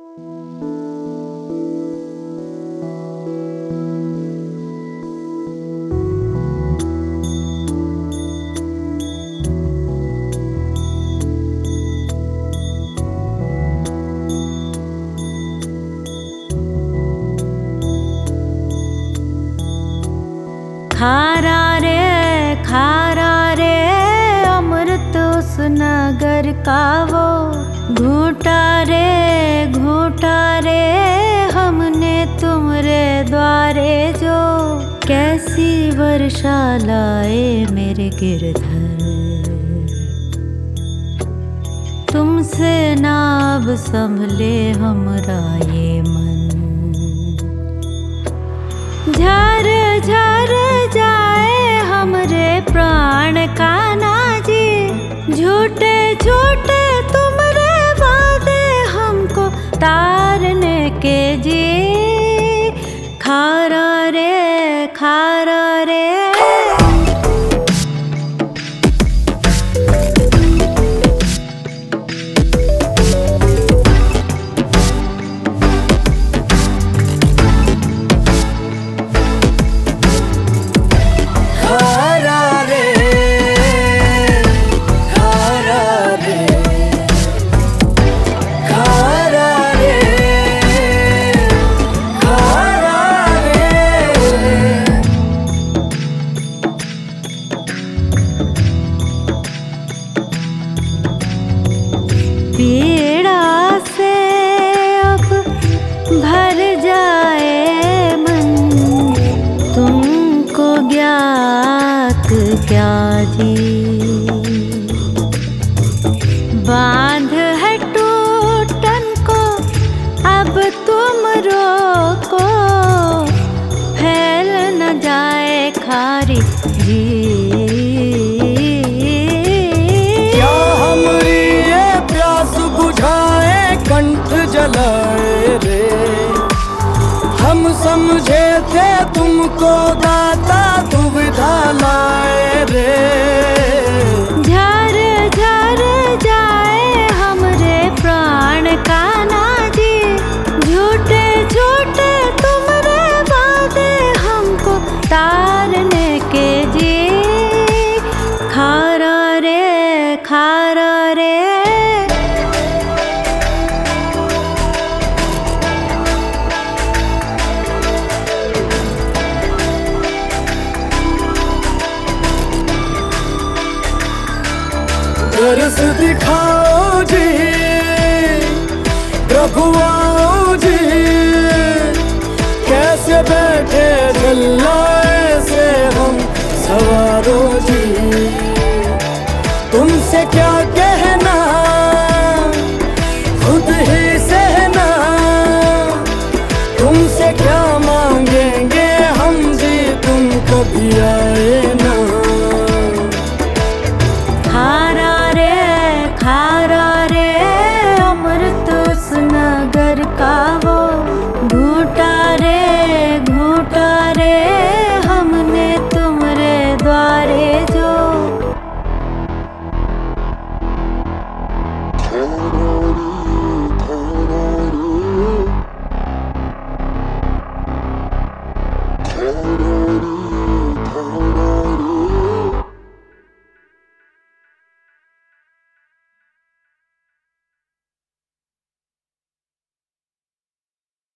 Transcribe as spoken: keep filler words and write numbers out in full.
खारा रे खारा रे अमृत उस नगर का वो घूटा रे घूटा रे हमने तुमरे द्वारे जो कैसी वर्षा लाए मेरे गिरधर। तुमसे ना अब संभले हमरा ये मन। झर झर जाए हमरे प्राण का नाजी झूठे झूठे तुमरे वादे हमको तारने के जी। खारा रे खारा रे पीड़ा से अब भर जाए मन तुमको ज्ञात क्या जी। बांध है टूटन को अब तुम रोको फैल न जाए खारी जी। कंठ जलाए रे हम समझे थे तुमको दाता दुविधा लाए रे। झर झर जाए हमरे प्राण का नाजी झूठे झूठे तुमरे वादे हमको तारने के जी। खारा रे खारा रे तरस दिखाओ जी प्रभु आओ जी कैसे बैठे जल्लाए से हम सवारों जी। तुमसे क्या कहना खुद ही सहना